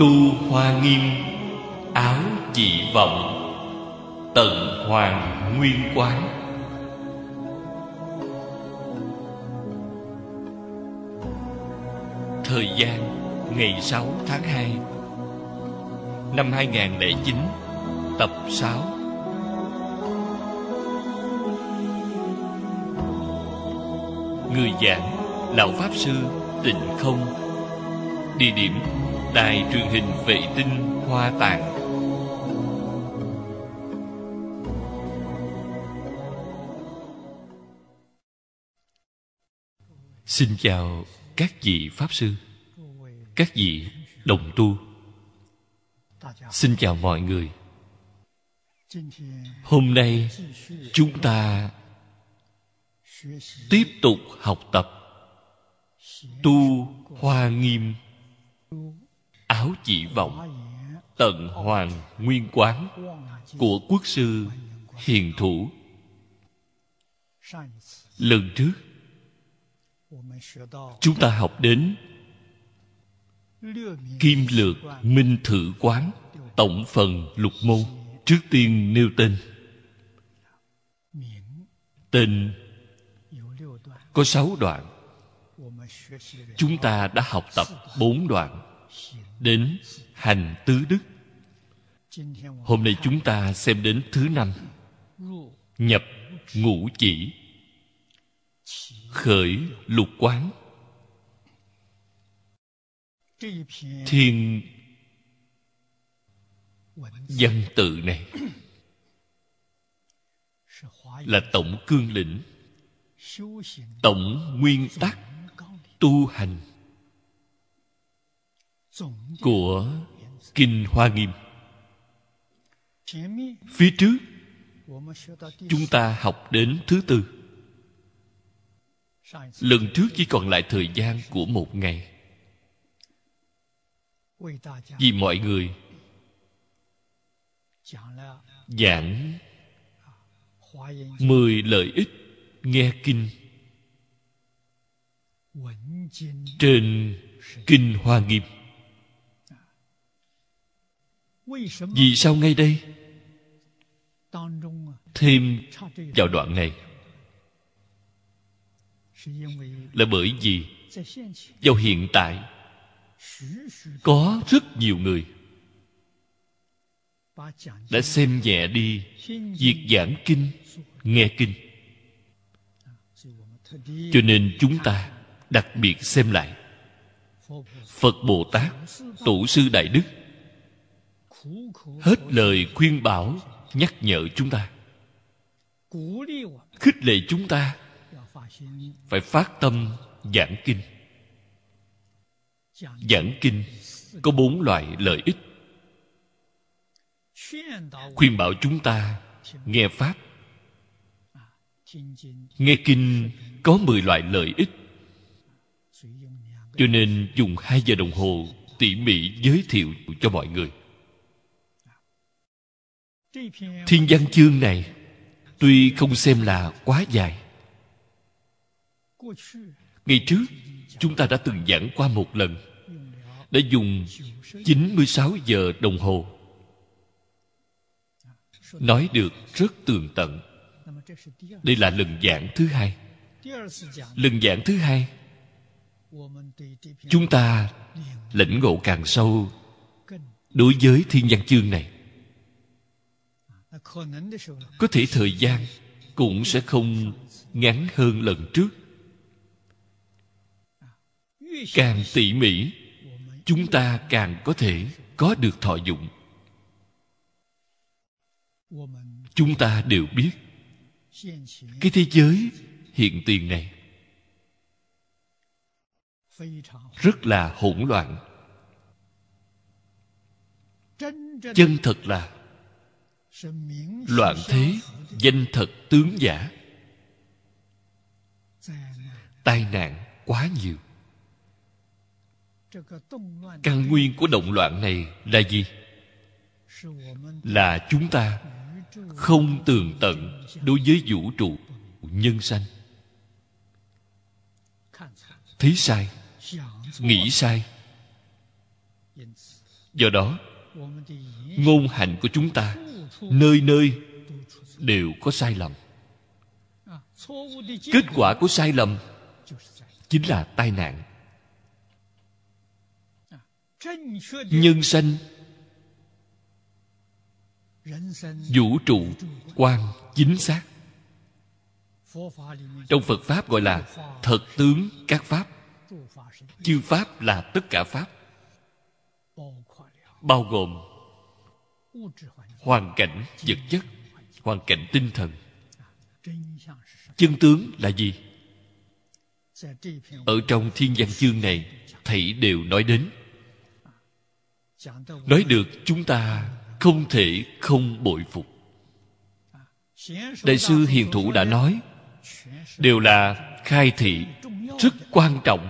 Tu Hoa Nghiêm, áo dị vọng, tận hoàng nguyên quán. Thời gian ngày 6 tháng 2 năm 2009, tập 6. Người giảng Lão Pháp Sư Tịnh Không. Địa điểm Đài truyền hình vệ tinh Hoa Tạng. Xin chào các vị Pháp Sư, các vị đồng tu. Xin chào mọi người. Hôm nay chúng ta tiếp tục học tập Tu Hoa Nghiêm, áo dị vọng, tận hoàng nguyên quán của Quốc sư Hiền Thủ. Lần trước chúng ta học đến Kim Lược Minh Thử Quán tổng phần lục môn. Trước tiên nêu tên. Tên có 6 đoạn. Chúng ta đã học tập 4 đoạn, đến hành tứ đức. Hôm nay chúng ta xem đến thứ 5, nhập ngũ chỉ, khởi lục quán. Thiên văn tự này là tổng cương lĩnh, tổng nguyên tắc tu hành của Kinh Hoa Nghiêm. Phía trước chúng ta học đến thứ 4. Lần trước chỉ còn lại thời gian của 1 ngày. Vì mọi người giảng 10 lợi ích nghe kinh trên Kinh Hoa Nghiêm. Vì sao ngay đây thêm vào đoạn này? Là bởi vì vào hiện tại có rất nhiều người đã xem nhẹ đi việc giảng kinh, nghe kinh. Cho nên chúng ta đặc biệt xem lại. Phật Bồ Tát, Tổ sư Đại Đức hết lời khuyên bảo, nhắc nhở chúng ta, khích lệ chúng ta phải phát tâm giảng kinh. Giảng kinh có 4 loại lợi ích. Khuyên bảo chúng ta nghe Pháp. Nghe kinh có 10 loại lợi ích. Cho nên dùng 2 giờ đồng hồ tỉ mỉ giới thiệu cho mọi người. Thiên văn chương này tuy không xem là quá dài. Ngày trước chúng ta đã từng giảng qua một lần, đã dùng 96 giờ đồng hồ nói được rất tường tận. Đây là lần giảng thứ 2. Lần giảng thứ 2 chúng ta lĩnh ngộ càng sâu đối với thiên văn chương này. Có thể thời gian cũng sẽ không ngắn hơn lần trước. Càng tỉ mỉ, chúng ta càng có thể có được thọ dụng. Chúng ta đều biết cái thế giới hiện tiền này rất là hỗn loạn. Chân thật là loạn thế, danh thật tướng giả. Tai nạn quá nhiều. Căn nguyên của động loạn này là gì? Là chúng ta không tường tận đối với vũ trụ nhân sanh. Thấy sai, nghĩ sai. Do đó, ngôn hành của chúng ta nơi nơi đều có sai lầm. Kết quả của sai lầm chính là tai nạn. Nhân sanh, vũ trụ quan chính xác. Trong Phật Pháp gọi là thật tướng các Pháp. Chư Pháp là tất cả Pháp, bao gồm hoàn cảnh vật chất, hoàn cảnh tinh thần. Chân tướng là gì? Ở trong Thiên Văn chương này, thầy đều nói đến. Nói được chúng ta không thể không bội phục. Đại sư Hiền Thủ đã nói, đều là khai thị rất quan trọng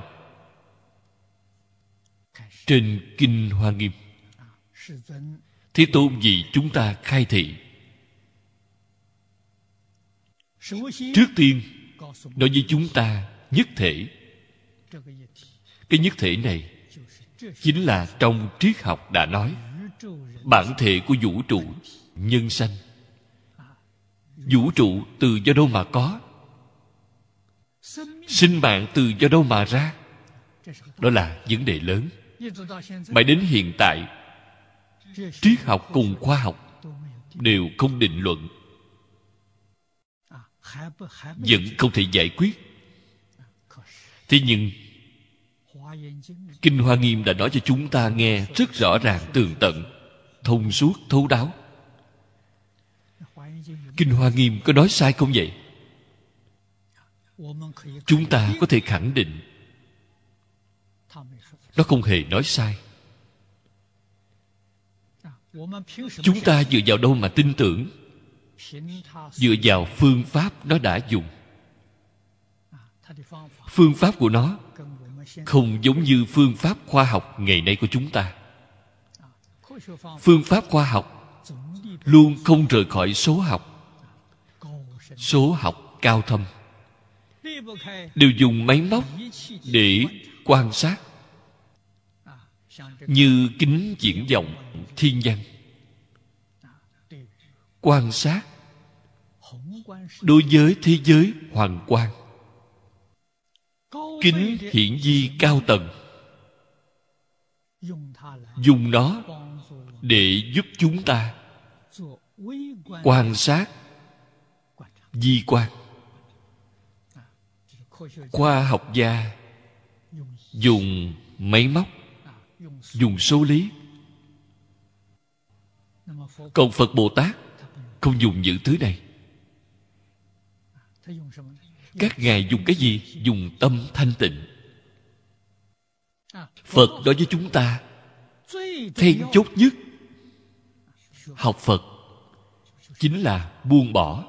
trên Kinh Hoa Nghiêm. Thế Tôn vì chúng ta khai thị. Trước tiên nói với chúng ta nhất thể. Cái nhất thể này chính là trong triết học đã nói bản thể của vũ trụ nhân sanh. Vũ trụ từ do đâu mà có? Sinh mạng từ do đâu mà ra? Đó là vấn đề lớn. Mãi đến hiện tại, triết học cùng khoa học đều không định luận, vẫn không thể giải quyết. Thế nhưng Kinh Hoa Nghiêm đã nói cho chúng ta nghe rất rõ ràng, tường tận, thông suốt, thấu đáo. Kinh Hoa Nghiêm có nói sai không vậy? Chúng ta có thể khẳng định nó không hề nói sai. Chúng ta dựa vào đâu mà tin tưởng? Dựa vào phương pháp nó đã dùng. Phương pháp của nó không giống như phương pháp khoa học ngày nay của chúng ta. Phương pháp khoa học luôn không rời khỏi số học. Số học cao thâm, đều dùng máy móc để quan sát. Như kính viễn vọng thiên văn, quan sát đối với thế giới hoàn quang. Kính hiển vi cao tầng, dùng nó để giúp chúng ta quan sát vi quan. Khoa học gia dùng máy móc, dùng số lý. Còn Phật Bồ Tát không dùng những thứ này. Các ngài dùng cái gì? Dùng tâm thanh tịnh. Phật đối với chúng ta then chốt nhất học Phật chính là buông bỏ.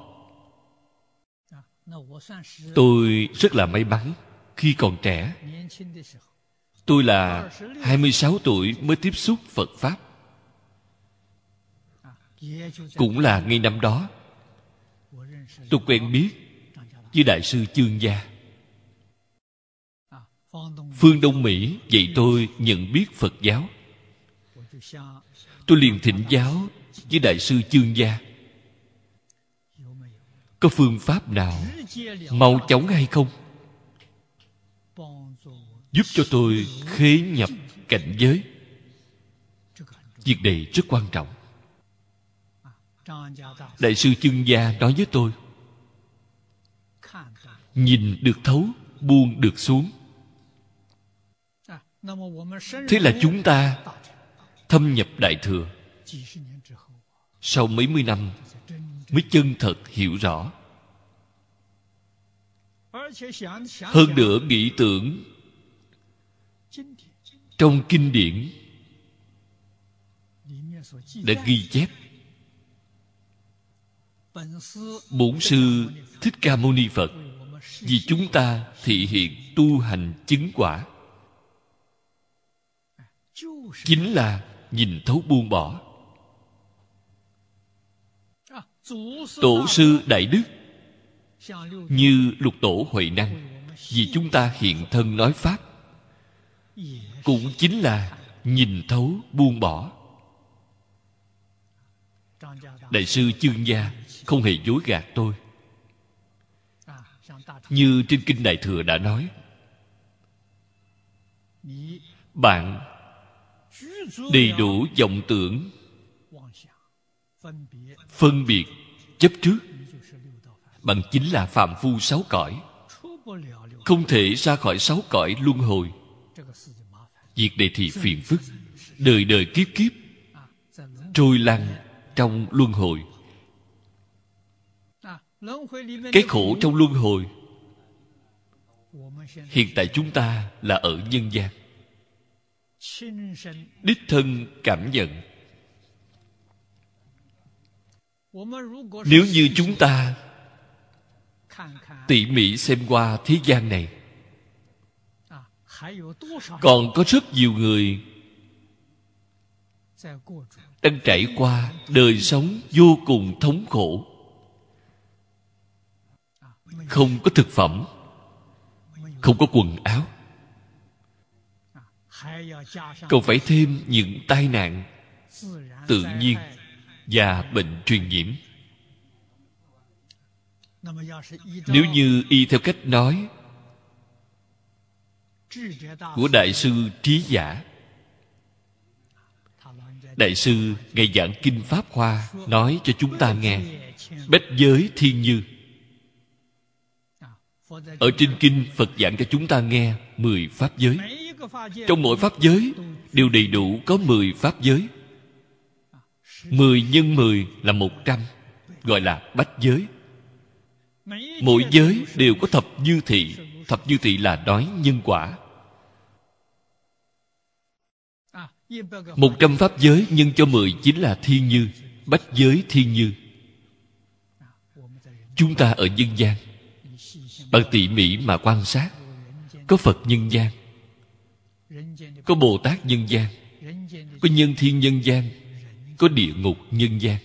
Tôi rất là may mắn khi còn trẻ. Tôi là 26 tuổi mới tiếp xúc Phật Pháp. Cũng là ngay năm đó tôi quen biết với Đại sư Chương Gia. Phương Đông Mỹ dạy tôi nhận biết Phật giáo. Tôi liền thỉnh giáo với Đại sư Chương Gia, có phương pháp nào mau chóng hay không, giúp cho tôi khế nhập cảnh giới. Việc này rất quan trọng. Đại sư Chương Gia nói với tôi, nhìn được thấu, buông được xuống. Thế là chúng ta thâm nhập Đại Thừa. Sau mấy mươi năm mới chân thật hiểu rõ. Hơn nữa nghĩ tưởng trong kinh điển đã ghi chép Bổn Sư Thích Ca Mâu Ni Phật vì chúng ta thị hiện tu hành chứng quả, chính là nhìn thấu buông bỏ. Tổ sư Đại Đức như Lục Tổ Huệ Năng vì chúng ta hiện thân nói Pháp, cũng chính là nhìn thấu buông bỏ. Đại sư Chương Gia không hề dối gạt tôi. Như trên Kinh Đại Thừa đã nói, bạn đầy đủ vọng tưởng, phân biệt, chấp trước, bạn chính là phàm phu sáu cõi, không thể ra khỏi sáu cõi luân hồi. Việc này thì phiền phức, đời đời kiếp kiếp trôi lăn trong luân hồi. Cái khổ trong luân hồi, hiện tại chúng ta là ở nhân gian, đích thân cảm nhận. Nếu như chúng ta tỉ mỉ xem qua thế gian này, còn có rất nhiều người đang trải qua đời sống vô cùng thống khổ. Không có thực phẩm, không có quần áo, còn phải thêm những tai nạn tự nhiên và bệnh truyền nhiễm. Nếu như y theo cách nói của Đại sư Trí Giả, Đại sư ngày giảng Kinh Pháp Hoa nói cho chúng ta nghe, bách giới thiên như. Ở trên Kinh Phật giảng cho chúng ta nghe 10 pháp giới. Trong mỗi pháp giới đều đầy đủ có 10 pháp giới. 10 nhân 10 là 100, gọi là bách giới. Mỗi giới đều có thập như thị. Thập như thị là nói nhân quả. 100 pháp giới nhân cho 10 chính là thiên như, bách giới thiên như. Chúng ta ở nhân gian, bạn tỉ mỉ mà quan sát, có Phật nhân gian, có Bồ Tát nhân gian, có nhân thiên nhân gian, có địa ngục nhân gian.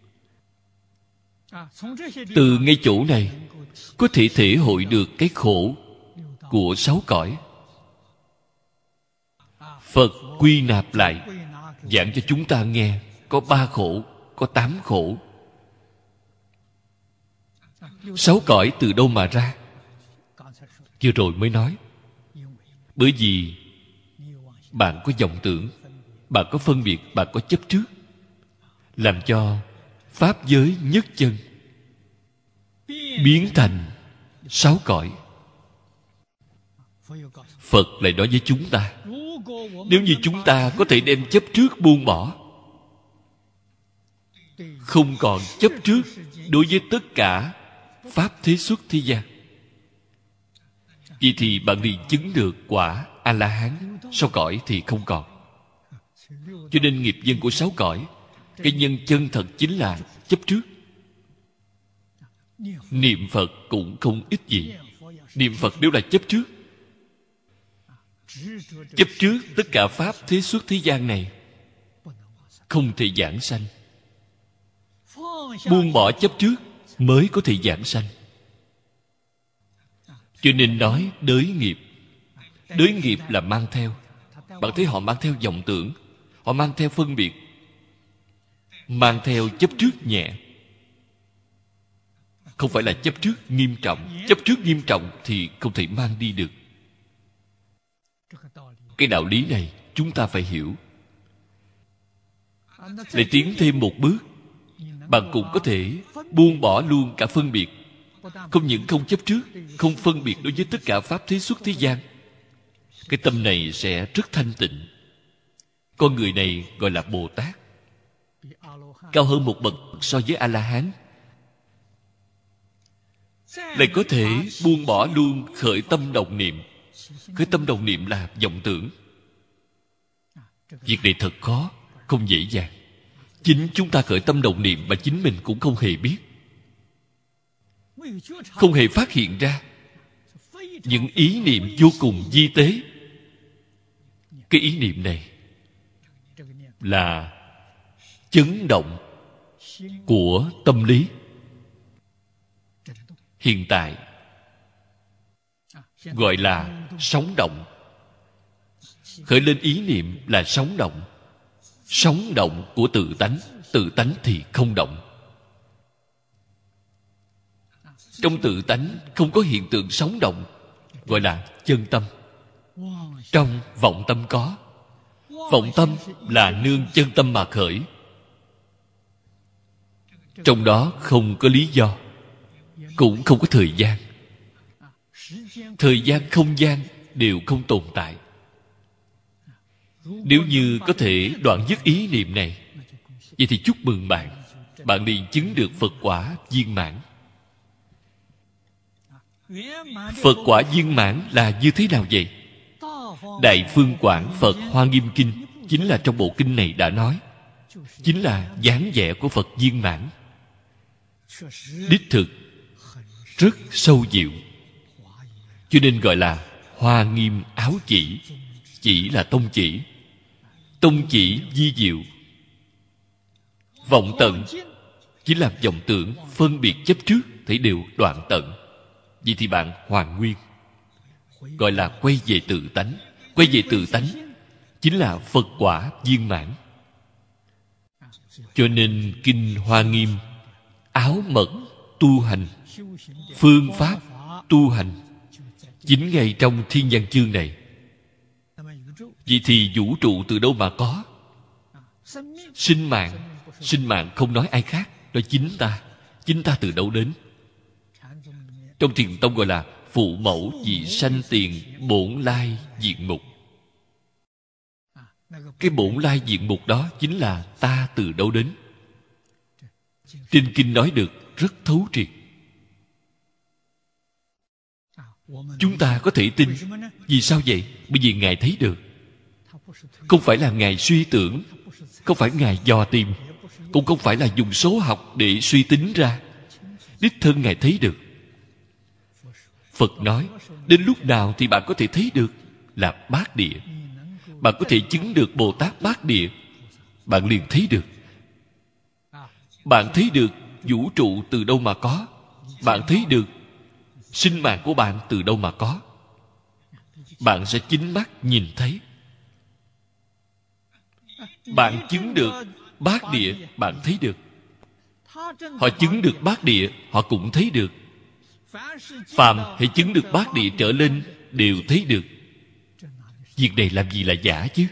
Từ ngay chỗ này có thể thể hội được cái khổ của 6 cõi. Phật quy nạp lại giảng cho chúng ta nghe, có 3 khổ, có 8 khổ. 6 cõi từ đâu mà ra? Vừa rồi mới nói. Bởi vì bạn có vọng tưởng, bạn có phân biệt, bạn có chấp trước, làm cho pháp giới nhất chân biến thành 6 cõi. Phật lại nói với chúng ta, nếu như chúng ta có thể đem chấp trước buông bỏ, không còn chấp trước đối với tất cả pháp thế xuất thế gian, vậy thì bạn liền chứng được quả A-la-hán. 6 cõi thì không còn. Cho nên nghiệp nhân của 6 cõi, cái nhân chân thật chính là chấp trước. Niệm Phật cũng không ít gì. Niệm Phật đều là chấp trước. Chấp trước tất cả pháp thế xuất thế gian này, không thể giảng sanh. Buông bỏ chấp trước mới có thể giảng sanh. Cho nên nói đới nghiệp. Đới nghiệp là mang theo. Bạn thấy họ mang theo vọng tưởng, họ mang theo phân biệt, mang theo chấp trước nhẹ. Không phải là chấp trước nghiêm trọng. Chấp trước nghiêm trọng thì không thể mang đi được. Cái đạo lý này chúng ta phải hiểu. Lại tiến thêm một bước, bạn cũng có thể buông bỏ luôn cả phân biệt. Không những không chấp trước, không phân biệt đối với tất cả pháp thế xuất thế gian. Cái tâm này sẽ rất thanh tịnh. Con người này gọi là Bồ Tát, cao hơn một bậc so với A-la-hán. Lại có thể buông bỏ luôn khởi tâm đồng niệm. Khởi tâm đồng niệm là vọng tưởng. Việc này thật khó, không dễ dàng. Chính chúng ta khởi tâm đồng niệm mà chính mình cũng không hề biết, không hề phát hiện ra. Những ý niệm vô cùng vi tế. Cái ý niệm này là chấn động của tâm lý. Hiện tại gọi là sóng động. Khởi lên ý niệm là sống động. Sống động của tự tánh. Tự tánh thì không động. Trong tự tánh không có hiện tượng sống động, gọi là chân tâm. Trong vọng tâm có. Vọng tâm là nương chân tâm mà khởi. Trong đó không có lý do, cũng không có thời gian. Thời gian, không gian đều không tồn tại. Nếu như có thể đoạn dứt ý niệm này, vậy thì chúc mừng bạn. Bạn liền chứng được Phật quả viên mãn. Phật quả viên mãn là như thế nào vậy? Đại Phương Quảng Phật Hoa Nghiêm Kinh chính là trong bộ kinh này đã nói, chính là dáng vẻ của Phật viên mãn. Đích thực rất sâu diệu, cho nên gọi là Hoa Nghiêm Áo Chỉ. Chỉ là tông chỉ. Tông chỉ vi diệu. Vọng tận chỉ là vọng tưởng, phân biệt chấp trước thấy đều đoạn tận. Vậy thì bạn hoàn nguyên, gọi là quay về tự tánh. Quay về tự tánh chính là Phật quả viên mãn. Cho nên kinh Hoa Nghiêm áo mật tu hành, phương pháp tu hành chính ngay trong Thiên Văn Chương này. Vậy thì vũ trụ từ đâu mà có? Sinh mạng. Sinh mạng không nói ai khác, đó chính ta. Chính ta từ đâu đến? Trong Thiền Tông gọi là phụ mẫu vì sanh tiền bổn lai diện mục. Cái bổn lai diện mục đó chính là ta từ đâu đến. Trên kinh nói được rất thấu triệt. Chúng ta có thể tin. Vì sao vậy? Bởi vì Ngài thấy được. Không phải là Ngài suy tưởng, không phải Ngài dò tìm, cũng không phải là dùng số học để suy tính ra. Đích thân Ngài thấy được. Phật nói, đến lúc nào thì bạn có thể thấy được? Là bát địa. Bạn có thể chứng được Bồ Tát bát địa, bạn liền thấy được. Bạn thấy được vũ trụ từ đâu mà có. Bạn thấy được sinh mạng của bạn từ đâu mà có. Bạn sẽ chính mắt nhìn thấy. Bạn chứng được bát địa, bạn thấy được. Họ chứng được bát địa, họ cũng thấy được. Phàm hãy chứng được bát địa trở lên đều thấy được. Việc này làm gì là giả chứ?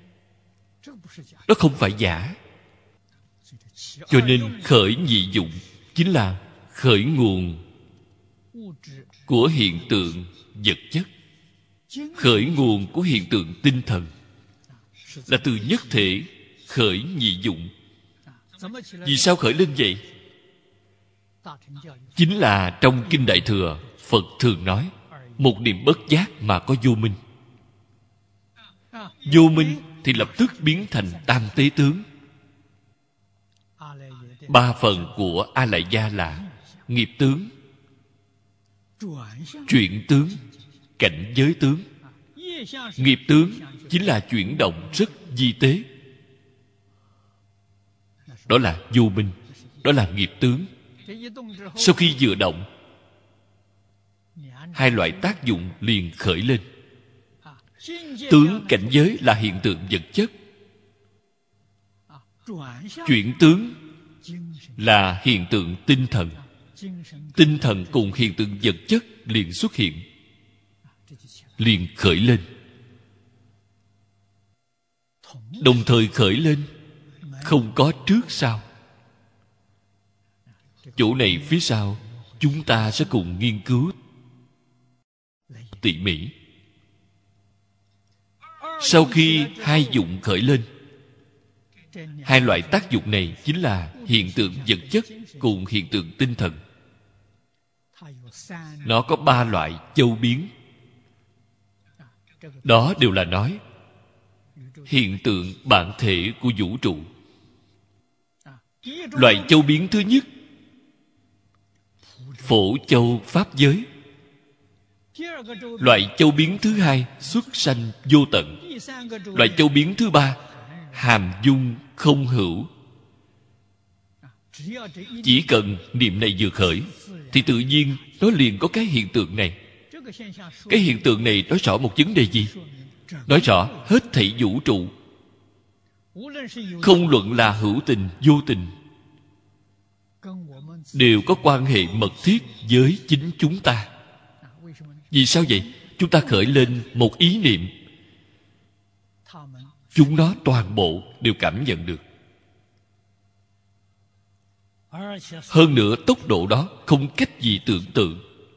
Đó không phải giả. Cho nên khởi nhị dụng chính là khởi nguồn của hiện tượng vật chất, khởi nguồn của hiện tượng tinh thần, là từ nhất thể khởi nhị dụng. Vì sao khởi lên vậy? Chính là trong Kinh Đại Thừa, Phật thường nói một niệm bất giác mà có vô minh. Vô minh thì lập tức biến thành tam tế tướng. Ba phần của A Lại Gia là nghiệp tướng, chuyển tướng, cảnh giới tướng. Nghiệp tướng chính là chuyển động rất vi tế. Đó là vô minh, đó là nghiệp tướng. Sau khi vừa động, hai loại tác dụng liền khởi lên. Tướng cảnh giới là hiện tượng vật chất, chuyển tướng là hiện tượng tinh thần. Tinh thần cùng hiện tượng vật chất liền xuất hiện, liền khởi lên. Đồng thời khởi lên, không có trước sau. Chỗ này phía sau chúng ta sẽ cùng nghiên cứu tỉ mỉ. Sau khi hai dụng khởi lên, hai loại tác dụng này chính là hiện tượng vật chất cùng hiện tượng tinh thần. Nó có ba loại châu biến. Đó đều là nói hiện tượng bản thể của vũ trụ. Loại châu biến thứ nhất, phổ châu pháp giới. Loại châu biến thứ hai, xuất sanh vô tận. Loại châu biến thứ ba, hàm dung không hữu. Chỉ cần niệm này vừa khởi thì tự nhiên nó liền có cái hiện tượng này. Cái hiện tượng này nói rõ một vấn đề gì? nói rõ hết thảy vũ trụ, không luận là hữu tình vô tình, đều có quan hệ mật thiết với chính chúng ta. Vì sao vậy? Chúng ta khởi lên một ý niệm, chúng nó toàn bộ đều cảm nhận được. Hơn nữa tốc độ đó không cách gì tưởng tượng.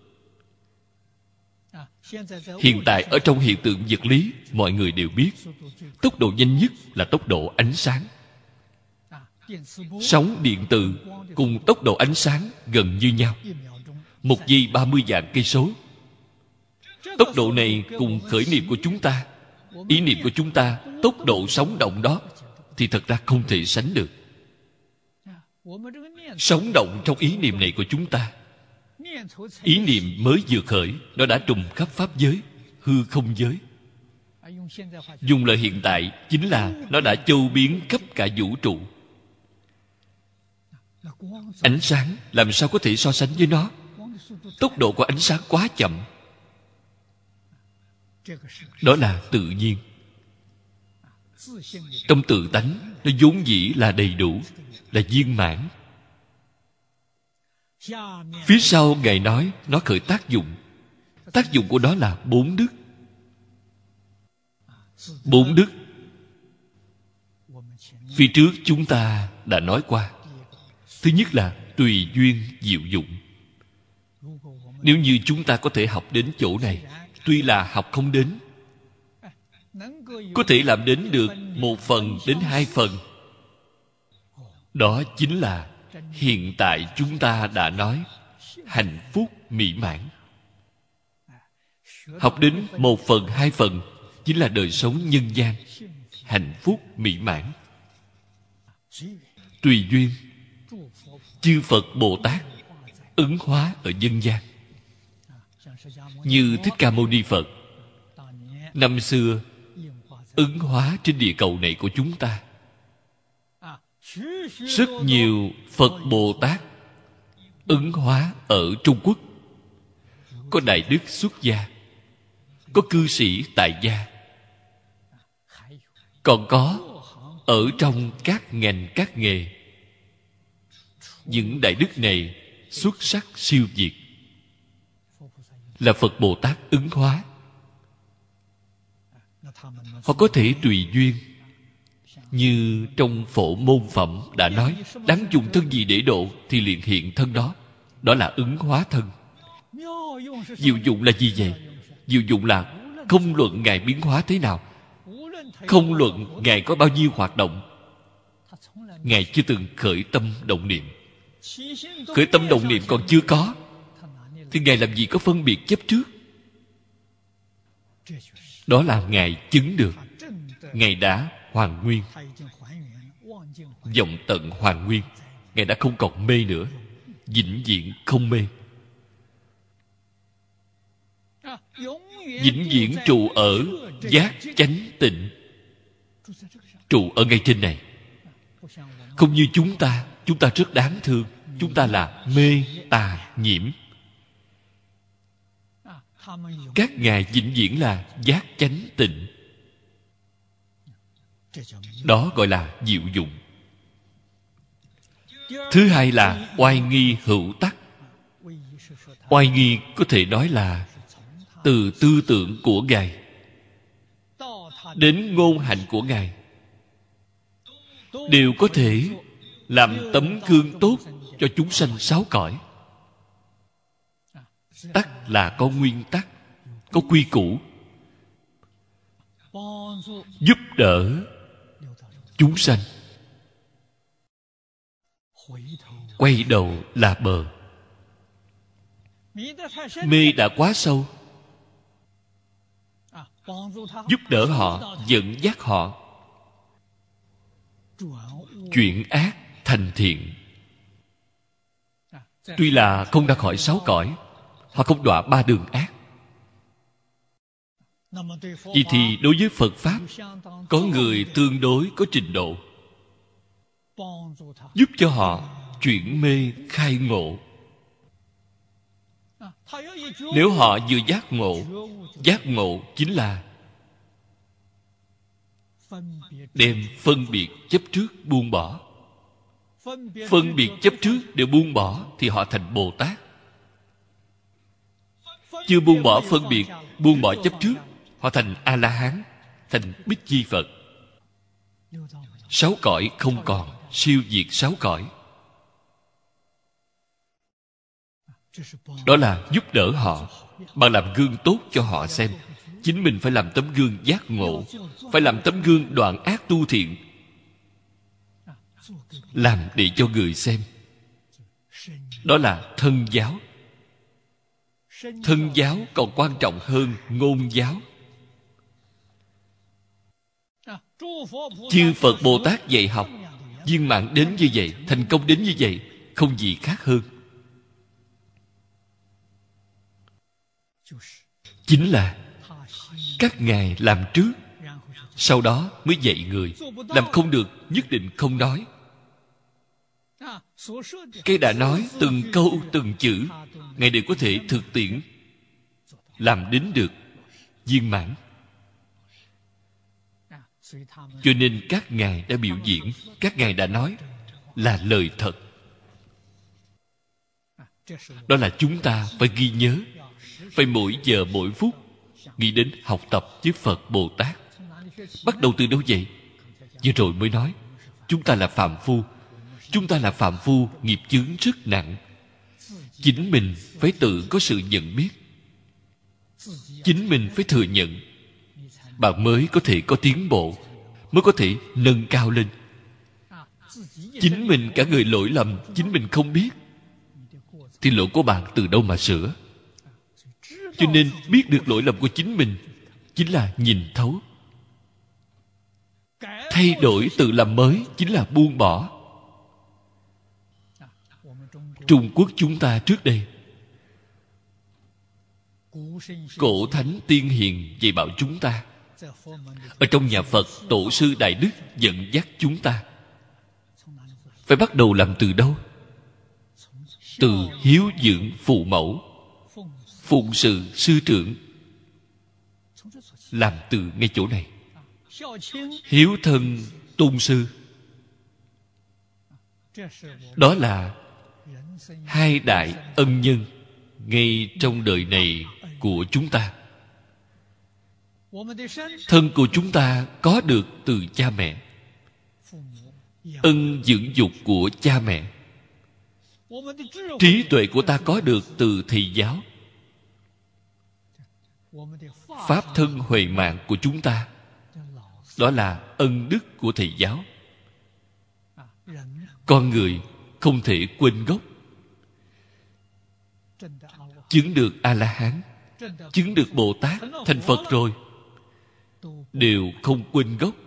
Hiện tại ở trong hiện tượng vật lý, mọi người đều biết tốc độ nhanh nhất là tốc độ ánh sáng. Sóng điện từ cùng tốc độ ánh sáng gần như nhau, 1 giây 30 vạn cây số. Tốc độ này cùng khởi niệm của chúng ta, ý niệm của chúng ta, tốc độ sóng động đó thì thật ra không thể sánh được. Sóng động trong ý niệm này của chúng ta, ý niệm mới vừa khởi, nó đã trùm khắp pháp giới, hư không giới. Dùng lời hiện tại chính là nó đã châu biến khắp cả vũ trụ. Ánh sáng làm sao có thể so sánh với nó? Tốc độ của ánh sáng quá chậm. Đó là tự nhiên. Trong tự tánh, nó vốn dĩ là đầy đủ, là viên mãn. Phía sau Ngài nói nó khởi tác dụng. Tác dụng của nó là 4 đức. 4 đức phía trước chúng ta đã nói qua. Thứ nhất là tùy duyên diệu dụng. Nếu như chúng ta có thể học đến chỗ này, tuy là học không đến, có thể làm đến được 1 phần đến 2 phần, đó chính là hiện tại chúng ta đã nói hạnh phúc mỹ mãn. Học đến 1 phần 2 phần chính là đời sống nhân gian, hạnh phúc mỹ mãn. Tùy duyên, chư Phật Bồ Tát ứng hóa ở nhân gian. Như Thích Ca Mâu Ni Phật năm xưa ứng hóa trên địa cầu này của chúng ta. Rất nhiều Phật Bồ Tát ứng hóa ở Trung Quốc. Có đại đức xuất gia, có cư sĩ tại gia, còn có ở trong các ngành các nghề. Những đại đức này xuất sắc siêu việt, là Phật Bồ Tát ứng hóa. Họ có thể tùy duyên, như trong Phổ Môn Phẩm đã nói, đáng dùng thân gì để độ thì liền hiện thân đó. Đó là ứng hóa thân. Diệu dụng là gì vậy? Diệu dụng là không luận Ngài biến hóa thế nào, không luận Ngài có bao nhiêu hoạt động, Ngài chưa từng khởi tâm động niệm. Khởi tâm động niệm còn chưa có, thì Ngài làm gì có phân biệt chấp trước? Đó là Ngài chứng được. Ngài đã hoàn nguyên, vọng tận hoàn nguyên. Ngài đã không còn mê nữa, vĩnh viễn không mê, vĩnh viễn trụ ở giác chánh tịnh, trụ ở ngay trên này. Không như chúng ta rất đáng thương. Chúng ta là mê tà nhiễm. Các ngài vĩnh viễn là giác chánh tịnh. Đó gọi là diệu dụng. Thứ hai là oai nghi hữu tắc. Oai nghi có thể nói là từ tư tưởng của Ngài đến ngôn hạnh của Ngài đều có thể làm tấm gương tốt cho chúng sanh 6 cõi. Tắc là có nguyên tắc, có quy củ, giúp đỡ chúng sanh. Quay đầu là bờ. Mê đã quá sâu, giúp đỡ họ, dẫn dắt họ chuyển ác thành thiện. Tuy là không ra khỏi 6 cõi, họ không đọa 3 đường ác. Vậy thì đối với Phật Pháp, có người tương đối có trình độ, giúp cho họ chuyển mê khai ngộ. Nếu họ vừa giác ngộ chính là đem phân biệt chấp trước buông bỏ. Phân biệt chấp trước đều buông bỏ thì họ thành Bồ Tát. Chưa buông bỏ phân biệt, buông bỏ chấp trước, họ thành A-la-hán, thành Bích Chi Phật. 6 cõi không còn, siêu diệt 6 cõi. Đó là giúp đỡ họ. Bạn làm gương tốt cho họ xem. Chính mình phải làm tấm gương giác ngộ, phải làm tấm gương đoạn ác tu thiện, làm để cho người xem. Đó là thân giáo. Thân giáo còn quan trọng hơn ngôn giáo. Chư Phật Bồ Tát dạy học viên mãn đến như vậy, thành công đến như vậy, không gì khác hơn. Chính là các ngài làm trước, sau đó mới dạy người. Làm không được, nhất định không nói. Cái đã nói, từng câu từng chữ ngài đều có thể thực tiễn, làm đến được viên mãn. Cho nên các ngài đã biểu diễn, các ngài đã nói là lời thật. Đó là chúng ta phải ghi nhớ, phải mỗi giờ mỗi phút nghĩ đến học tập với Phật Bồ Tát. Bắt đầu từ đâu vậy? Vừa rồi mới nói, chúng ta là phàm phu. Chúng ta là phàm phu, nghiệp chướng rất nặng. Chính mình phải tự có sự nhận biết. Chính mình phải thừa nhận, bạn mới có thể có tiến bộ, mới có thể nâng cao lên. Chính mình cả người lỗi lầm, chính mình không biết, thì lỗi của bạn từ đâu mà sửa? Cho nên biết được lỗi lầm của chính mình chính là nhìn thấu. Thay đổi tự làm mới chính là buông bỏ. Trung Quốc chúng ta trước đây, cổ thánh tiên hiền dạy bảo chúng ta. Ở trong nhà Phật, tổ sư Đại Đức dẫn dắt chúng ta phải bắt đầu làm từ đâu? Từ hiếu dưỡng phụ mẫu, phụng sự sư trưởng. Làm từ ngay chỗ này. Hiếu thân tôn sư, đó là hai đại ân nhân ngay trong đời này của chúng ta. Thân của chúng ta có được từ cha mẹ, ân dưỡng dục của cha mẹ. Trí tuệ của ta có được từ thầy giáo. Pháp thân huệ mạng của chúng ta, đó là ân đức của thầy giáo. Con người không thể quên gốc. Chứng được A-la-hán, chứng được Bồ Tát, thành Phật rồi, đều không quên gốc.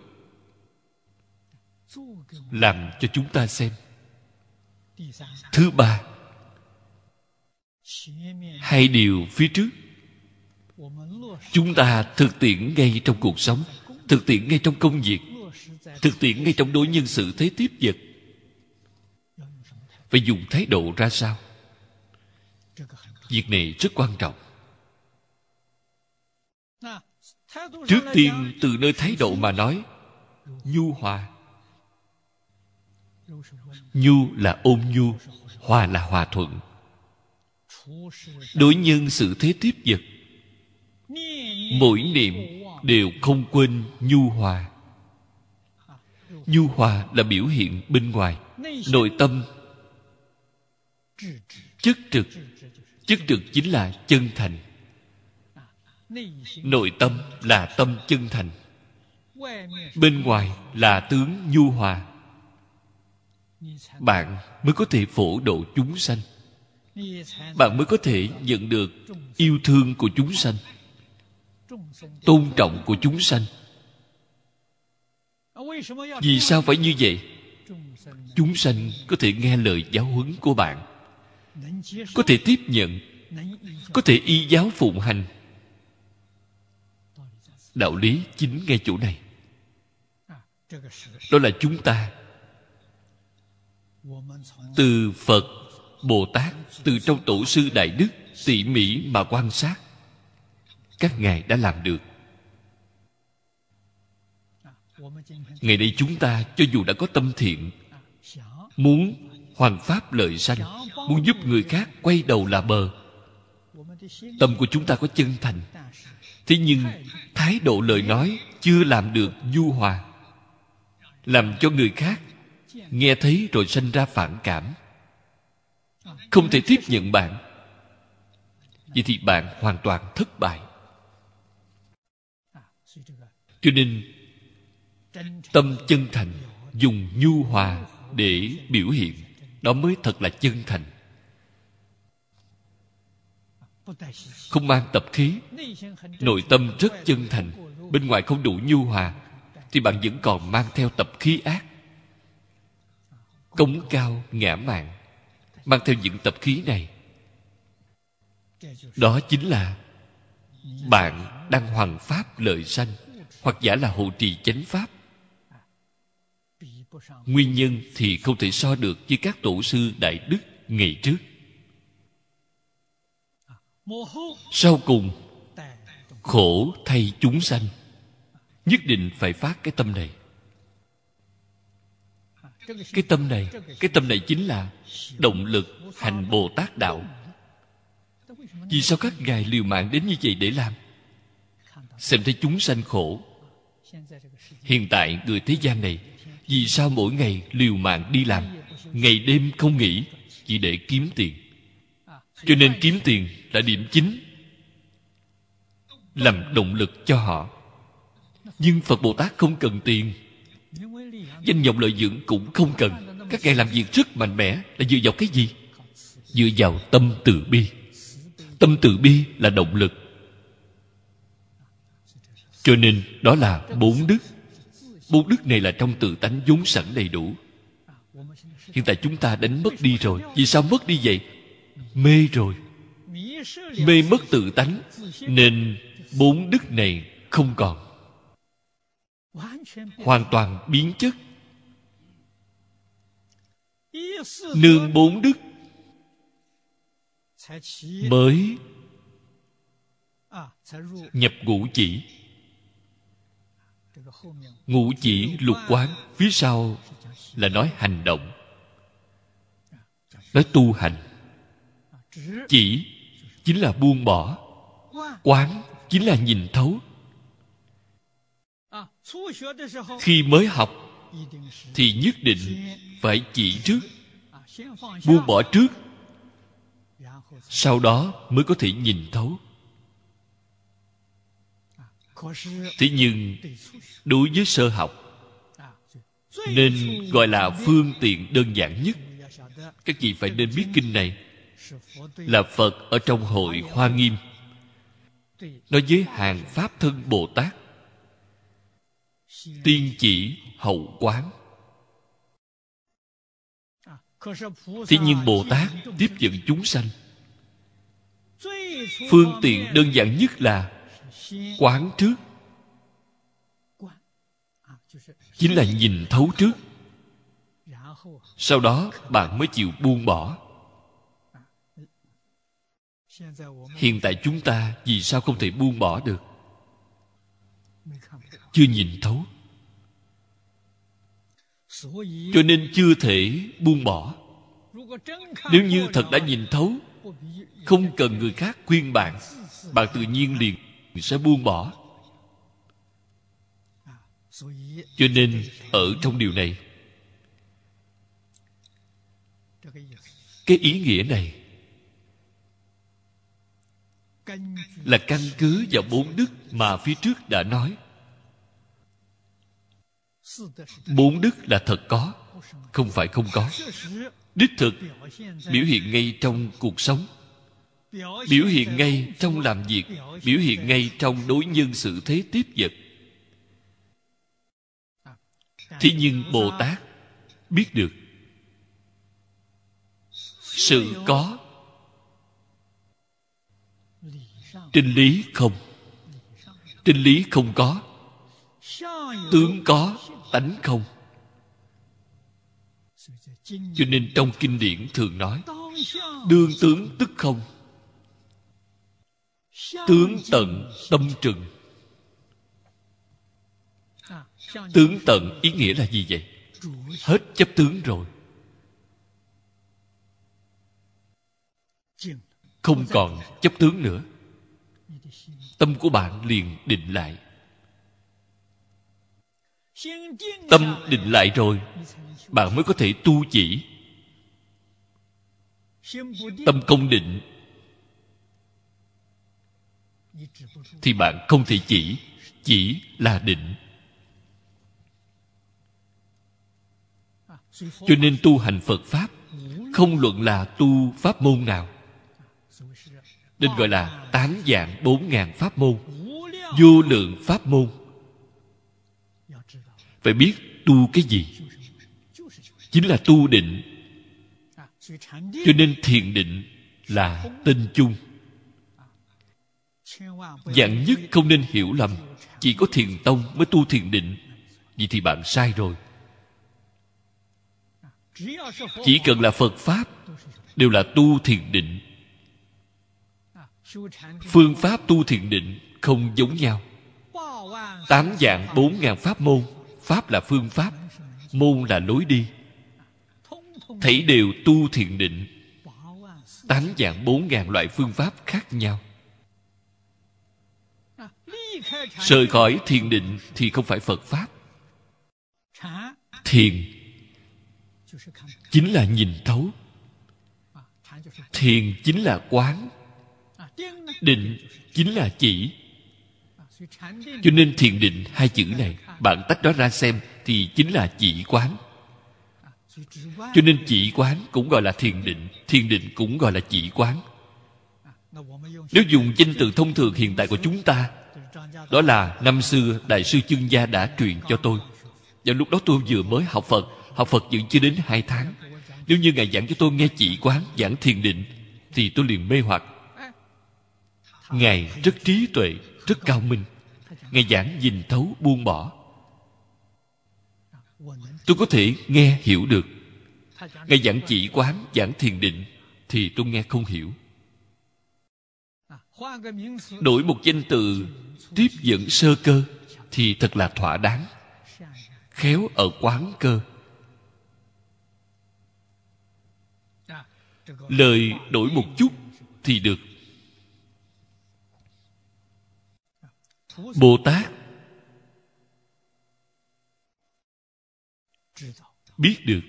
Làm cho chúng ta xem. Thứ ba, hai điều phía trước chúng ta thực tiễn ngay trong cuộc sống, thực tiễn ngay trong công việc, thực tiễn ngay trong đối nhân xử thế tiếp vật. Phải dùng thái độ ra sao? Việc này rất quan trọng. Trước tiên từ nơi thái độ mà nói, nhu hòa. Nhu là ôn nhu, hòa là hòa thuận. Đối nhân xử thế tiếp vật, mỗi niệm đều không quên nhu hòa. Nhu hòa là biểu hiện bên ngoài, nội tâm chất trực. Chất trực chính là chân thành. Nội tâm là tâm chân thành, bên ngoài là tướng nhu hòa. Bạn mới có thể phổ độ chúng sanh. Bạn mới có thể nhận được yêu thương của chúng sanh, tôn trọng của chúng sanh. Vì sao phải như vậy? Chúng sanh có thể nghe lời giáo huấn của bạn, có thể tiếp nhận, có thể y giáo phụng hành. Đạo lý chính ngay chỗ này. Đó là chúng ta từ Phật, Bồ Tát, từ trong tổ sư Đại Đức tỉ mỉ mà quan sát. Các ngài đã làm được. Ngày nay chúng ta cho dù đã có tâm thiện, muốn hoằng pháp lợi sanh, muốn giúp người khác quay đầu là bờ, tâm của chúng ta có chân thành, thế nhưng thái độ lời nói chưa làm được nhu hòa, làm cho người khác nghe thấy rồi sanh ra phản cảm, không thể tiếp nhận bạn, vậy thì bạn hoàn toàn thất bại. Cho nên tâm chân thành, dùng nhu hòa để biểu hiện, đó mới thật là chân thành. Không mang tập khí, nội tâm rất chân thành, bên ngoài không đủ nhu hòa, thì bạn vẫn còn mang theo tập khí ác, cống cao ngã mạn, mang theo những tập khí này. Đó chính là bạn đang hoằng pháp lợi sanh, hoặc giả là hộ trì chánh pháp. Nguyên nhân thì không thể so được với các tổ sư đại đức ngày trước. Sau cùng, khổ thay chúng sanh, nhất định phải phát cái tâm này. Cái tâm này chính là động lực hành Bồ Tát đạo. Vì sao các ngài liều mạng đến như vậy để làm? Xem thấy chúng sanh khổ. Hiện tại người thế gian này, vì sao mỗi ngày liều mạng đi làm, ngày đêm không nghỉ, chỉ để kiếm tiền? Cho nên kiếm tiền là điểm chính, làm động lực cho họ. Nhưng Phật Bồ Tát không cần tiền, danh vọng lợi dưỡng cũng không cần. Các ngài làm việc rất mạnh mẽ là dựa vào cái gì? Dựa vào tâm từ bi. Tâm từ bi là động lực. Cho nên đó là 4 đức. 4 đức này là trong tự tánh vốn sẵn đầy đủ. Hiện tại chúng ta đánh mất đi rồi. Vì sao mất đi vậy? Mê rồi. Mê mất tự tánh, nên 4 đức này không còn, hoàn toàn biến chất. Nương 4 đức mới nhập ngũ chỉ. Ngũ chỉ lục quán phía sau là nói hành động, nói tu hành. Chỉ chính là buông bỏ, quán chính là nhìn thấu. Khi mới học thì nhất định phải chỉ trước, buông bỏ trước, sau đó mới có thể nhìn thấu. Thế nhưng đối với sơ học, nên gọi là phương tiện đơn giản nhất. Các vị phải nên biết kinh này là Phật ở trong hội Hoa Nghiêm nói với hàng Pháp thân Bồ Tát: tiên chỉ hậu quán. Thế nhưng Bồ Tát tiếp dẫn chúng sanh, phương tiện đơn giản nhất là quán trước, chính là nhìn thấu trước. Sau đó bạn mới chịu buông bỏ. Hiện tại chúng ta vì sao không thể buông bỏ được? Chưa nhìn thấu, cho nên chưa thể buông bỏ. Nếu như thật đã nhìn thấu, không cần người khác khuyên bạn, bạn tự nhiên liền sẽ buông bỏ. Cho nên ở trong điều này, cái ý nghĩa này là căn cứ vào 4 đức mà phía trước đã nói. 4 đức là thật có, không phải không có. Đích thực biểu hiện ngay trong cuộc sống, biểu hiện ngay trong làm việc, biểu hiện ngay trong đối nhân xử thế tiếp vật. Thế nhưng Bồ Tát biết được sự có, trên lý không. Trên lý không có, tướng có, tánh không. Cho nên trong kinh điển thường nói đương tướng tức không, tướng tận tâm trừng. Tướng tận ý nghĩa là gì vậy? Hết chấp tướng rồi, không còn chấp tướng nữa. Tâm của bạn liền định lại. Tâm định lại rồi, bạn mới có thể tu chỉ. Tâm không định thì bạn không thể chỉ là định. Cho nên tu hành Phật Pháp, không luận là tu pháp môn nào, nên gọi là 8 vạn 4.000 pháp môn, vô lượng pháp môn. Phải biết tu cái gì? Chính là tu định. Cho nên thiền định là tên chung. Vạn nhất không nên hiểu lầm chỉ có thiền tông mới tu thiền định. Vậy thì bạn sai rồi. Chỉ cần là Phật Pháp đều là tu thiền định. Phương pháp tu thiền định không giống nhau. 8 vạn 4.000 pháp môn. Pháp là phương pháp, môn là lối đi. Thảy đều tu thiền định. 8 vạn 4.000 loại phương pháp khác nhau. Rời khỏi thiền định thì không phải Phật Pháp. Thiền chính là nhìn thấu. Thiền chính là quán. Định chính là chỉ. Cho nên thiền định hai chữ này, bạn tách nó ra xem thì chính là chỉ quán. Cho nên chỉ quán cũng gọi là thiền định, thiền định cũng gọi là chỉ quán. Nếu dùng danh từ thông thường hiện tại của chúng ta, đó là năm xưa Đại sư Chương Gia đã truyền cho tôi. Vào lúc đó tôi vừa mới học Phật vẫn chưa đến 2 tháng. Nếu như Ngài giảng cho tôi nghe chỉ quán, giảng thiền định, thì tôi liền mê hoặc. Ngài rất trí tuệ, rất cao minh. Ngài giảng nhìn thấu buông bỏ. Tôi có thể nghe hiểu được. Ngài giảng chỉ quán, giảng thiền định thì tôi nghe không hiểu. Đổi một danh từ tiếp dẫn sơ cơ thì thật là thỏa đáng. Khéo ở quán cơ. Lời đổi một chút thì được. Bồ Tát biết được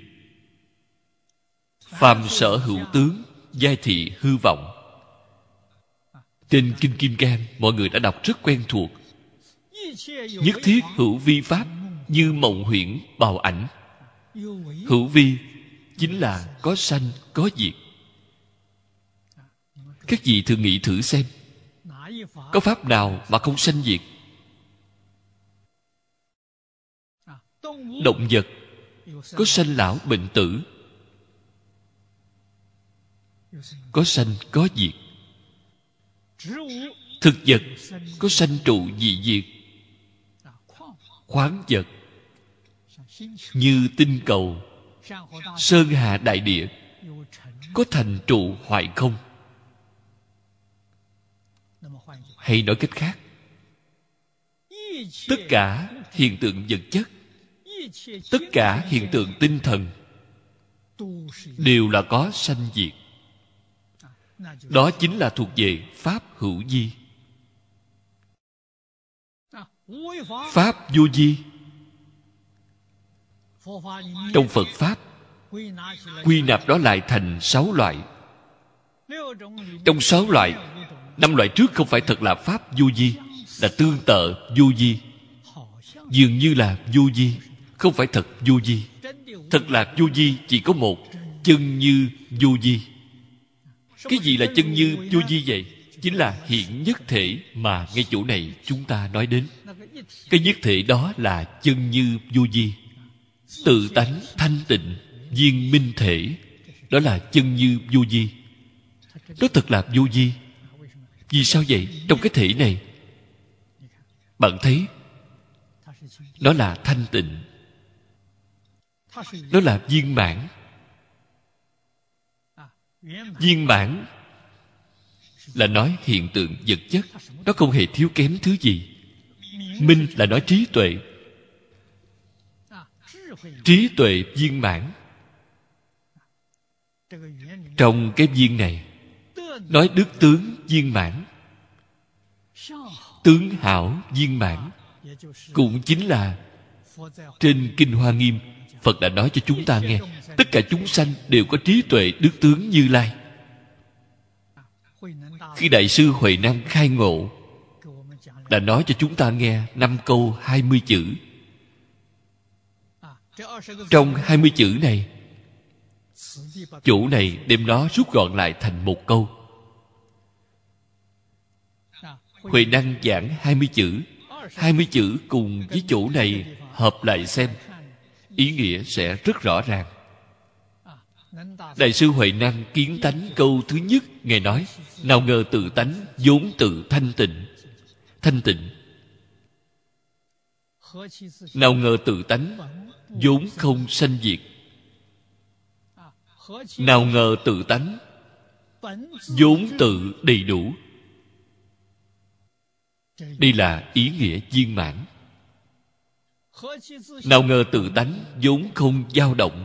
phàm sở hữu tướng, giai thị hư vọng. Trên Kinh Kim Cang mọi người đã đọc rất quen thuộc. Nhất thiết hữu vi pháp, như mộng huyễn bào ảnh. Hữu vi chính là có sanh có diệt. Các vị thử nghĩ thử xem, có pháp nào mà không sanh diệt? Động vật có sanh lão bệnh tử, có sanh có diệt. Thực vật có sanh trụ dị diệt. Khoáng vật như tinh cầu, sơn hà đại địa, có thành trụ hoại không. Hay nói cách khác, tất cả hiện tượng vật chất, tất cả hiện tượng tinh thần đều là có sanh diệt. Đó chính là thuộc về pháp hữu vi. Pháp vô vi, trong Phật Pháp quy nạp đó lại thành 6 loại. Trong 6 loại, 5 loại trước không phải thật là pháp vô vi, là tương tự vô vi. Dường như là vô vi, không phải thật vô vi. Thật là vô vi chỉ có một, chân như vô vi. Cái gì là chân như vô vi vậy? Chính là hiện nhất thể mà ngay chỗ này chúng ta nói đến. Cái nhất thể đó là chân như vô vi. Tự tánh thanh tịnh, viên minh thể, đó là chân như vô vi. Đó thật là vô vi. Vì sao vậy? Trong cái thể này bạn thấy nó là thanh tịnh, nó là viên mãn. Viên mãn là nói hiện tượng vật chất, nó không hề thiếu kém thứ gì. Minh là nói trí tuệ. trí tuệ viên mãn. Trong cái viên này nói đức tướng viên mãn, tướng hảo viên mãn, cũng chính là trên Kinh Hoa Nghiêm Phật đã nói cho chúng ta nghe, tất cả chúng sanh đều có trí tuệ đức tướng Như Lai. Khi Đại sư Huệ Năng khai ngộ, đã nói cho chúng ta nghe 5 câu 20 chữ. Trong 20 chữ này, chỗ này đem nó rút gọn lại thành một câu. Huệ Năng giảng 20 chữ, 20 chữ cùng với chỗ này hợp lại xem, ý nghĩa sẽ rất rõ ràng. Đại sư Huệ Năng kiến tánh câu thứ nhất, Ngài nói: nào ngờ tự tánh vốn tự thanh tịnh. Thanh tịnh. Nào ngờ tự tánh vốn không sanh diệt. Nào ngờ tự tánh vốn tự đầy đủ. Đây là ý nghĩa viên mãn. Nào ngờ tự tánh vốn không dao động.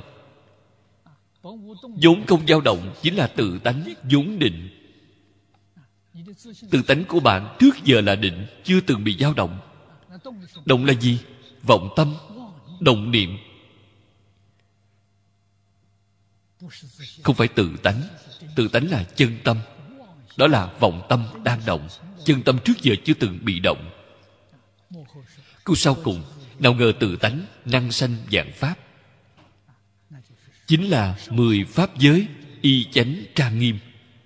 Vốn không dao động chính là tự tánh vốn định. Tự tánh của bạn trước giờ là định, chưa từng bị dao động. Động là gì? Vọng tâm, động niệm. Không phải tự tánh. Tự tánh là chân tâm. Đó là vọng tâm đang động. Chân tâm trước giờ chưa từng bị động. Câu sau cùng: nào ngờ tự tánh năng sanh vạn pháp. Chính là 10 pháp giới y chánh trang nghiêm.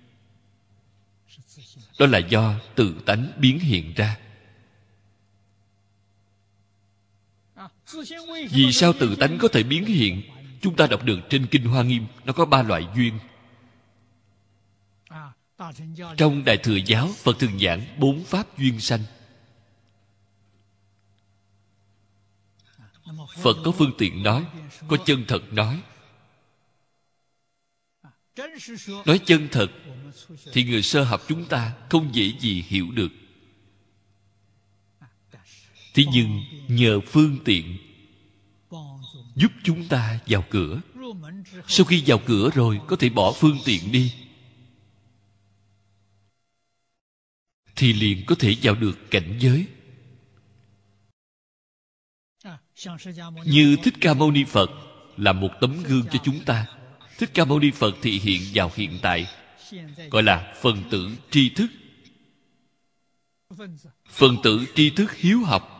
Đó là do tự tánh biến hiện ra. Vì sao tự tánh có thể biến hiện? Chúng ta đọc được trên Kinh Hoa Nghiêm, nó có 3 loại duyên. Trong Đại Thừa Giáo, Phật thường giảng 4 pháp duyên sanh. Phật có phương tiện nói, có chân thật nói. Nói chân thật thì người sơ học chúng ta không dễ gì hiểu được. Thế nhưng nhờ phương tiện giúp chúng ta vào cửa. Sau khi vào cửa rồi có thể bỏ phương tiện đi, thì liền có thể vào được cảnh giới. Như Thích Ca Mâu Ni Phật là một tấm gương cho chúng ta. Thích Ca Mâu Ni Phật thị hiện vào hiện tại, gọi là phần tử tri thức. Phần tử tri thức hiếu học.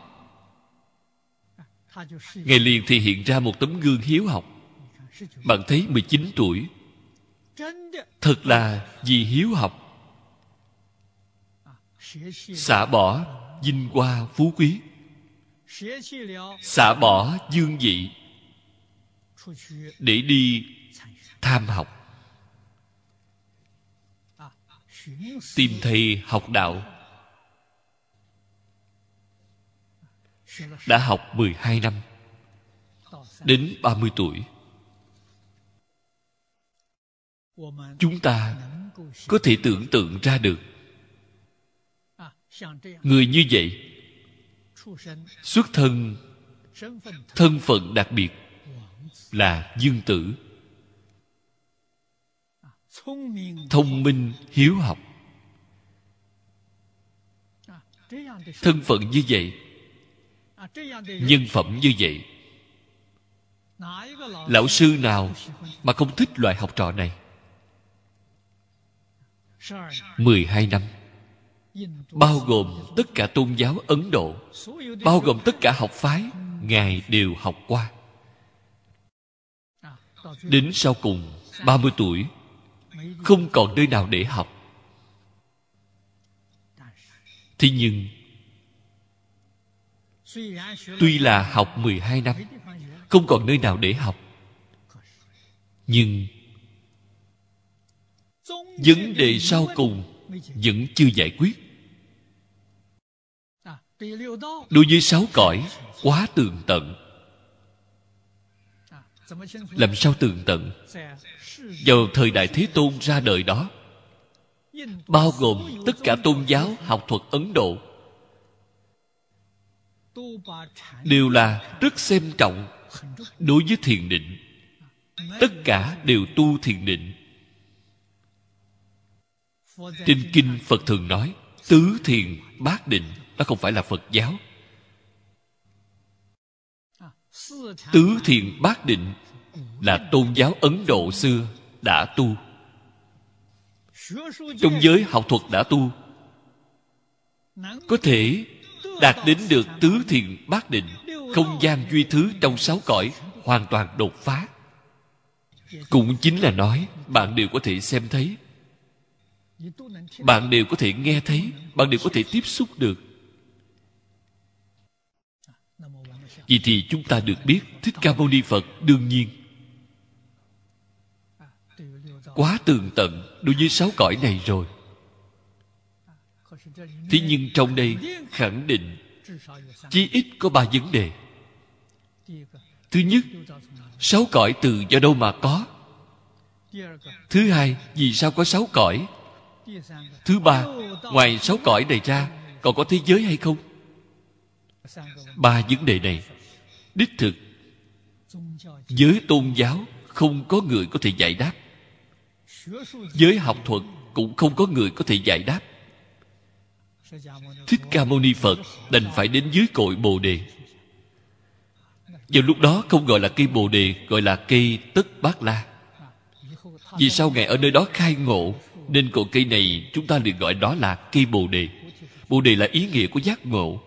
Ngài liền thị hiện ra một tấm gương hiếu học. Bạn thấy 19 tuổi, thật là vì hiếu học, xả bỏ vinh hoa phú quý, xả bỏ dương vị để đi tham học, tìm thầy học đạo. Đã học 12 năm, đến 30 tuổi, chúng ta có thể tưởng tượng ra được người như vậy xuất thân, thân phận đặc biệt là dương tử, thông minh, hiếu học. Thân phận như vậy, nhân phẩm như vậy, lão sư nào mà không thích loại học trò này? 12 năm, bao gồm tất cả tôn giáo Ấn Độ, bao gồm tất cả học phái, Ngài đều học qua. Đến sau cùng 30 tuổi, không còn nơi nào để học. Thế nhưng tuy là học 12 năm, không còn nơi nào để học, nhưng vấn đề sau cùng vẫn chưa giải quyết. Đối với 6 cõi quá tường tận. Làm sao tường tận? Vào thời Đại Thế Tôn ra đời đó, bao gồm tất cả tôn giáo học thuật Ấn Độ, đều là rất xem trọng đối với thiền định. Tất cả đều tu thiền định. Trên kinh Phật thường nói tứ thiền bát định. Đó không phải là Phật giáo. Tứ thiền bát định là tôn giáo Ấn Độ xưa đã tu. Trong giới học thuật đã tu. Có thể đạt đến được tứ thiền bát định, không gian duy thứ trong sáu cõi hoàn toàn đột phá. Cũng chính là nói bạn đều có thể xem thấy, bạn đều có thể nghe thấy, bạn đều có thể tiếp xúc được. Vì thì chúng ta được biết Thích Ca Mâu Ni Phật đương nhiên quá tường tận đối với sáu cõi này rồi. Thế nhưng trong đây khẳng định chí ít có ba vấn đề. Thứ nhất, sáu cõi từ do đâu mà có? Thứ hai, vì sao có sáu cõi? Thứ ba, ngoài sáu cõi này ra còn có thế giới hay không? Ba vấn đề này đích thực giới tôn giáo không có người có thể giải đáp. Giới học thuật cũng không có người có thể giải đáp. Thích Ca Mâu Ni Phật đành phải đến dưới cội Bồ Đề. Vào lúc đó không gọi là cây Bồ Đề, gọi là cây Tất Bát La. Vì sao Ngài ở nơi đó khai ngộ, nên cội cây này chúng ta liền gọi đó là cây Bồ Đề. Bồ Đề là ý nghĩa của giác ngộ.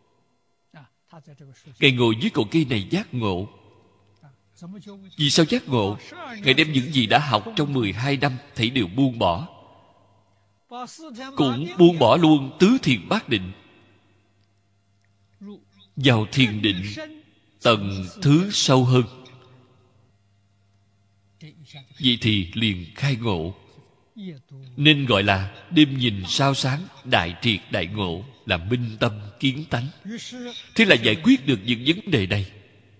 Ngài ngồi dưới cội cây này giác ngộ. Vì sao giác ngộ? Ngài đem những gì đã học trong 12 năm thảy đều buông bỏ. Cũng buông bỏ luôn tứ thiền bát định, vào thiền định tầng thứ sâu hơn. Vậy thì liền khai ngộ. Nên gọi là đêm nhìn sao sáng, đại triệt đại ngộ, là minh tâm kiến tánh. Thế là giải quyết được những vấn đề này.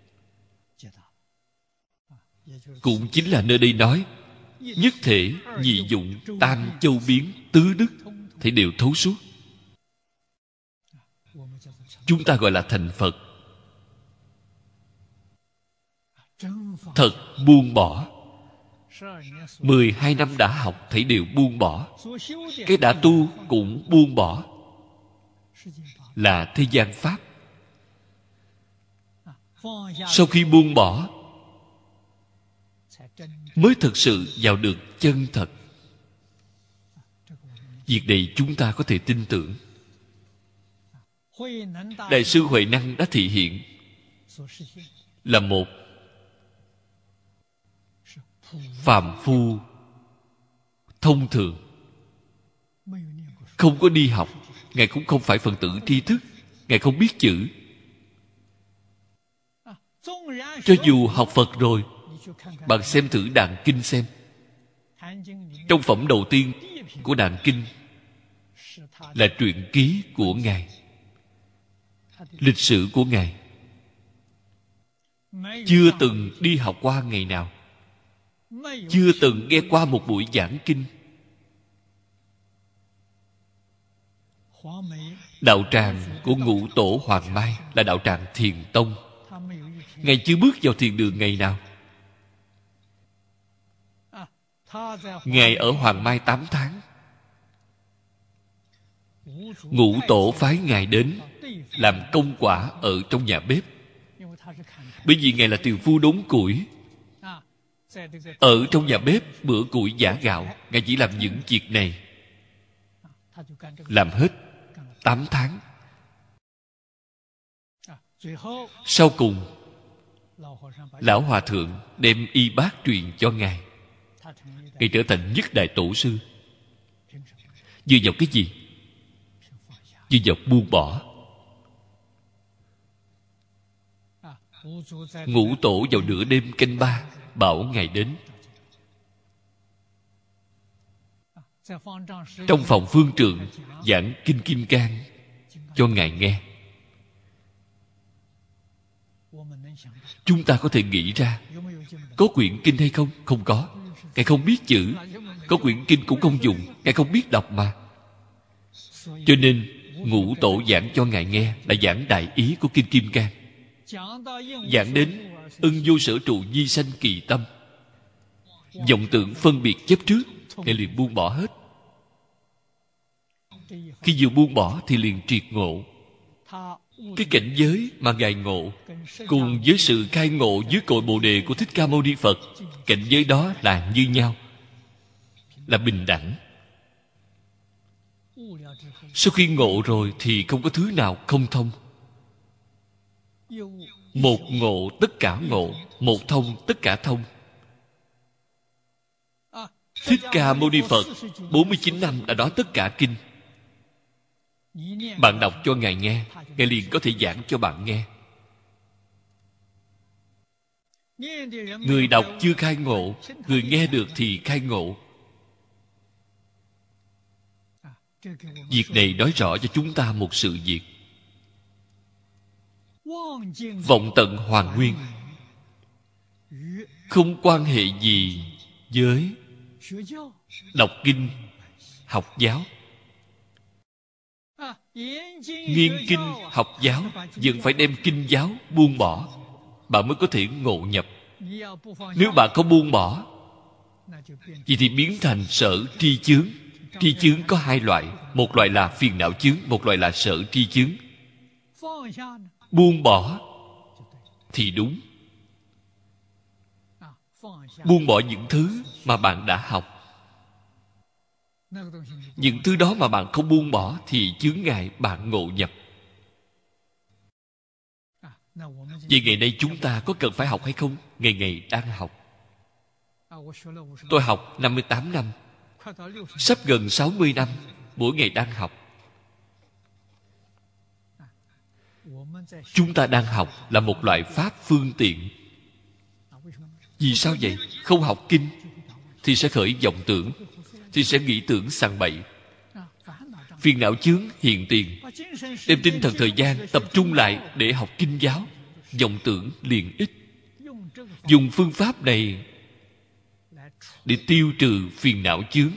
Cũng chính là nơi đây nói nhất thể nhị dụng tam châu biến tứ đức thì đều thấu suốt. Chúng ta gọi là thành Phật. Thật buông bỏ. 12 năm đã học thấy đều buông bỏ. Cái đã tu cũng buông bỏ, là thế gian pháp. Sau khi buông bỏ mới thực sự vào được chân thật. Việc này chúng ta có thể tin tưởng. Đại sư Huệ Năng đã thị hiện là một phàm phu thông thường, không có đi học. Ngài cũng không phải phần tử tri thức, Ngài không biết chữ. Cho dù học Phật rồi, bạn xem thử Đàn Kinh xem. Trong phẩm đầu tiên của Đàn Kinh là truyện ký của Ngài, lịch sử của Ngài. Chưa từng đi học qua ngày nào, chưa từng nghe qua một buổi giảng kinh. Đạo tràng của Ngũ Tổ Hoàng Mai là đạo tràng Thiền Tông. Ngài chưa bước vào thiền đường ngày nào. Ngài ở Hoàng Mai 8 tháng. Ngũ Tổ phái Ngài đến làm công quả ở trong nhà bếp. Bởi vì Ngài là tiều phu đốn củi. Ở trong nhà bếp bữa củi giã gạo, Ngài chỉ làm những việc này, làm hết 8 tháng. Sau cùng, Lão Hòa Thượng đem y bát truyền cho Ngài. Ngài trở thành nhất đại tổ sư. Dựa vào cái gì? Dựa vào buông bỏ. Ngũ Tổ vào nửa đêm canh 3 bảo Ngài đến. Trong phòng phương trượng giảng Kinh Kim Cang cho Ngài nghe. Chúng ta có thể nghĩ ra có quyển kinh hay không? Không có. Ngài không biết chữ. Có quyển kinh cũng không dùng. Ngài không biết đọc mà. Cho nên Ngũ Tổ giảng cho Ngài nghe là giảng đại ý của Kinh Kim Cang. Giảng đến ân vô sở trụ nhi sanh kỳ tâm. Vọng tưởng phân biệt chấp trước, Ngài liền buông bỏ hết. Khi vừa buông bỏ thì liền triệt ngộ. Cái cảnh giới mà Ngài ngộ cùng với sự khai ngộ dưới cội Bồ Đề của Thích Ca Mâu Ni Phật, cảnh giới đó là như nhau, là bình đẳng. Sau khi ngộ rồi thì không có thứ nào không thông. Một ngộ tất cả ngộ, một thông tất cả thông. Thích Ca Mâu Ni Phật 49 năm đã nói tất cả kinh. Bạn đọc cho Ngài nghe, Ngài liền có thể giảng cho bạn nghe. Người đọc chưa khai ngộ, người nghe được thì khai ngộ. Việc này nói rõ cho chúng ta một sự việc. Vọng tận hoàn nguyên không quan hệ gì với đọc kinh, học giáo. Nghiên kinh, học giáo vẫn phải đem kinh giáo buông bỏ, bạn mới có thể ngộ nhập. Nếu bạn không buông bỏ, vậy thì biến thành sở tri chướng. Tri chướng có hai loại, một loại là phiền não chướng, một loại là sở tri chướng. Buông bỏ thì đúng. Buông bỏ những thứ mà bạn đã học. Những thứ đó mà bạn không buông bỏ thì chướng ngại bạn ngộ nhập. Vậy ngày nay chúng ta có cần phải học hay không? Ngày ngày đang học. Tôi học 58 năm, sắp gần 60 năm, mỗi ngày đang học. Chúng ta đang học là một loại pháp phương tiện. Vì sao vậy? Không học kinh thì sẽ khởi vọng tưởng, thì sẽ nghĩ tưởng sằng bậy. Phiền não chướng hiện tiền, đem tinh thần thời gian tập trung lại để học kinh giáo, vọng tưởng liền ít. Dùng phương pháp này để tiêu trừ phiền não chướng.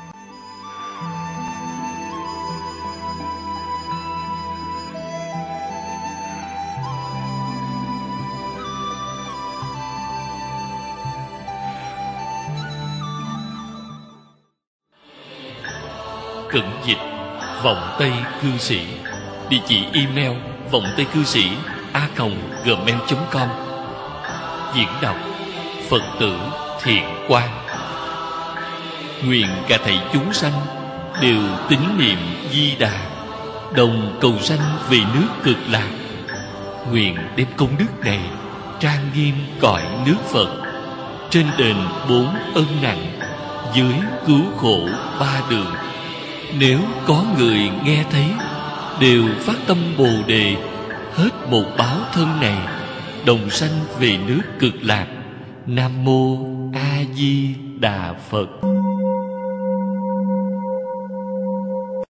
Cận dịch Vọng Tây Cư Sĩ. Địa chỉ email vongtaicư sĩ@gmail.com. Diễn đọc Phật tử Thiện Quang. Nguyện cả thảy chúng sanh đều tín niệm Di Đà, đồng cầu sanh về nước Cực Lạc. Nguyện đem công đức này trang nghiêm cõi nước Phật, trên đền 4 ân nặng, dưới cứu khổ 3 đường. Nếu có người nghe thấy đều phát tâm Bồ Đề, hết một báo thân này, đồng sanh về nước Cực Lạc. Nam mô A Di Đà Phật.